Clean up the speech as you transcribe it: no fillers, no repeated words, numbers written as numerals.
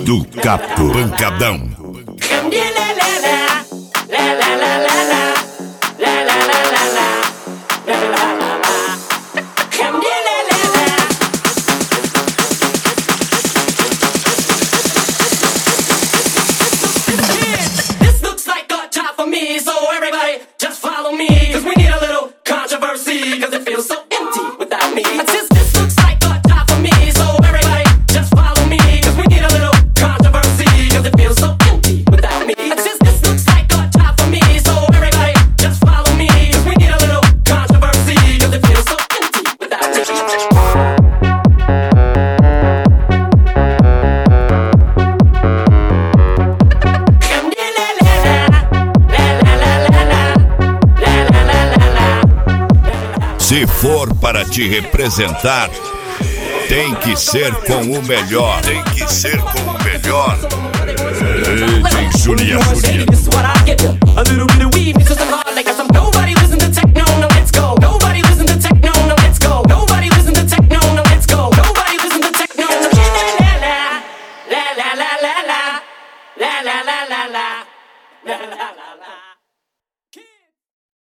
do Capo Pancadão. Se for para te representar, tem que ser com o melhor. Tem que ser com o melhor. Ei, Julia.